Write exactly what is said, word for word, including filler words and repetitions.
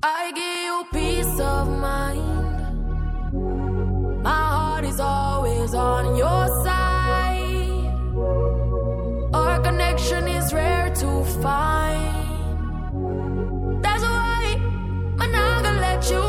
I give you peace of mind. My heart is always on your side. Our connection is rare to find. That's why I'm not gonna let you